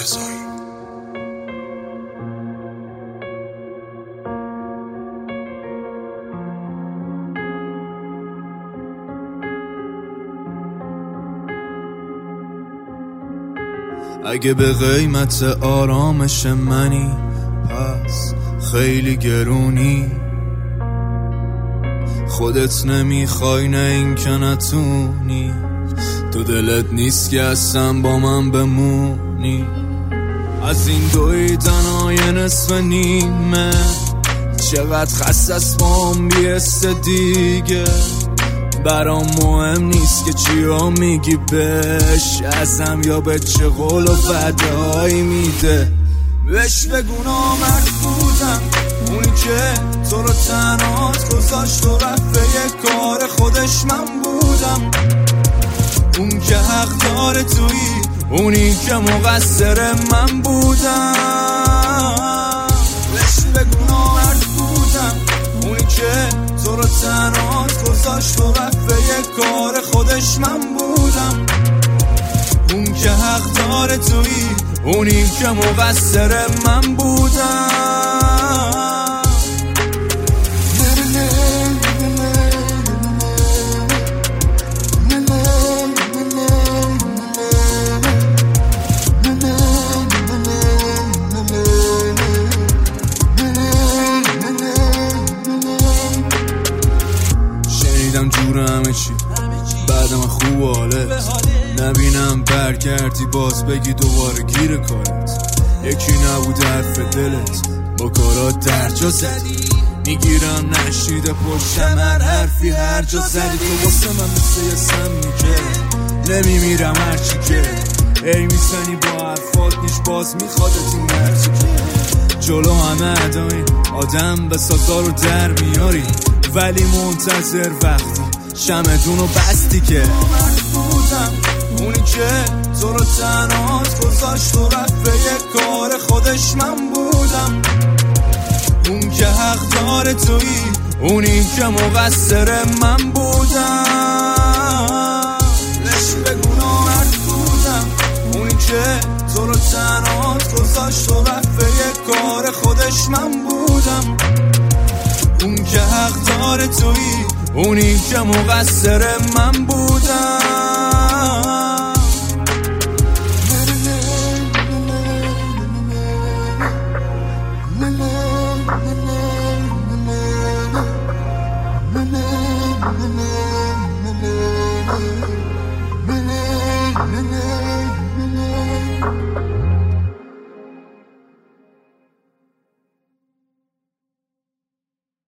رضایی. اگه به قیمت آرامش منی پس خیلی گرونی، خودت نمیخوای نه این که نتونی، تو دلت نیست که اصلا با من بمونی. از این دویدنای نصف نیمه چقدر خسته است با هم بیسته دیگه، برام مهم نیست که چیا میگی بهش ازم یا به چه قول و وعده‌هایی میده. بهش بگو نامرد بودم، اونی که تو رو تنهات گذاشت و رفت به یه کار خودش من بودم. اون که حق داره تویی، اونی که مقصر من بودم. بهش بگو نامرد بودم، اونی که تو رو تنهات گذاشت و رفت به یه کار خودش من بودم. اون که حق داره تویی، اونی که مقصر من بودم. شنیدم جور همه چی بعد من خوب حالت، نبینم برگردی باز بگی دوباره گیر کارت. یکی نبود حرف دلت با کارات در جا زدی، میگیرم نشیده پشتم هر حرفی هر جا زدی. تو واسه من مثل یه سمی که نمیمیرم هرچی که ای میزنی با حرفات نیش باز میخوادت این هرچی که جلو همه ادای آدم به سازار رو در میاری، ولی منتظر وقتی شمدونو بستی که بودم. اونی که تو رو تنهات گذاشت و رفت به یه کار خودش من بودم. اون که حق داره تویی، اونی که مقصر من بودم. بهش بگو نامرد بودم، اونی که تو رو تنهات گذاشت و رفت به یه کار خودش من بودم. اون که حق داره تویی، اونی که مقصر من بودم.